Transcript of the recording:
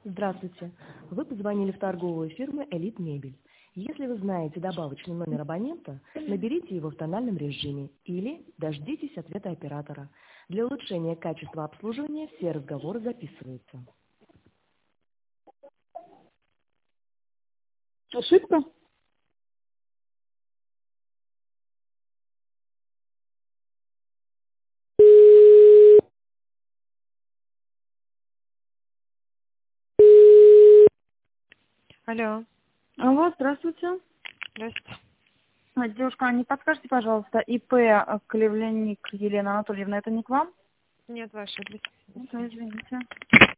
Здравствуйте. Вы позвонили в торговую фирму «Элит Мебель». Если вы знаете добавочный номер абонента, наберите его в тональном режиме или дождитесь ответа оператора. Для улучшения качества обслуживания все разговоры записываются. Ошибка? Алло, Алло, здравствуйте. здравствуйте. Девушка, а не подскажите, пожалуйста, ИП Клевленник Елена Анатольевна, это не к вам? Нет, ваша адрес. Извините.